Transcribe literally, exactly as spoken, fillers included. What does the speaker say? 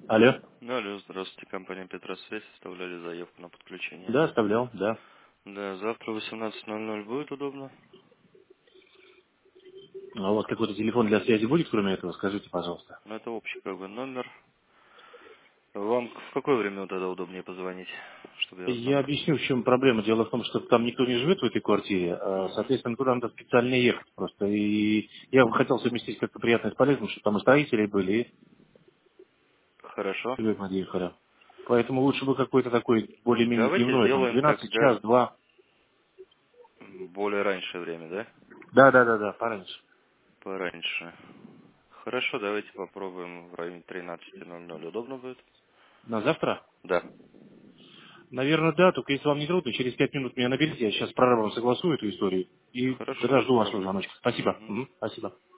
Алло. Да, алло, здравствуйте, компания Петросвязь, оставляли заявку на подключение. Да, оставлял, да. Да, завтра в восемнадцать ноль ноль будет удобно? А у вас какой-то телефон для связи будет, кроме этого? Скажите, пожалуйста. Ну, это общий как бы номер. Вам в какое время тогда удобнее позвонить, чтобы я вас Я там... объясню, в чем проблема. Дело в том, что там никто не живет в этой квартире, а, Угу. соответственно, туда надо специально ехать просто. И я бы хотел совместить как-то приятное с полезным, чтобы там и строители были, Хорошо. и мы ехали. Поэтому лучше бы какой-то такой более-менее Давайте дневной, там, сделаем двенадцать тогда час, два. более раньшее время, да? Да, да, да, да, пораньше. Пораньше. Хорошо, давайте попробуем в районе тринадцати ноль ноль. Удобно будет? На завтра? Да. Наверное, да, только если вам не трудно, через пять минут меня наберите, я сейчас с прорабом согласую эту историю и Хорошо, подожду вашего договорились. звоночка. Спасибо. Угу. Мгм, спасибо.